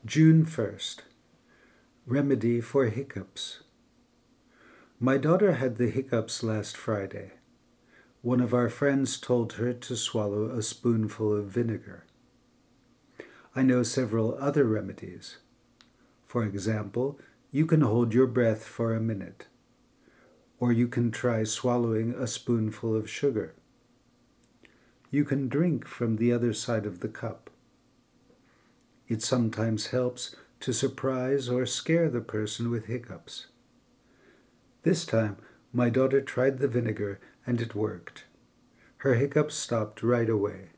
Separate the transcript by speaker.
Speaker 1: June 1st. Remedy for hiccups. My daughter had the hiccups last Friday. One of our friends told her to swallow a spoonful of vinegar. I know several other remedies. For example, you can hold your breath for a minute, or you can try swallowing a spoonful of sugar. You can drink from the other side of the cup. It sometimes helps to surprise or scare the person with hiccups. This time, my daughter tried the vinegar and it worked. Her hiccups stopped right away.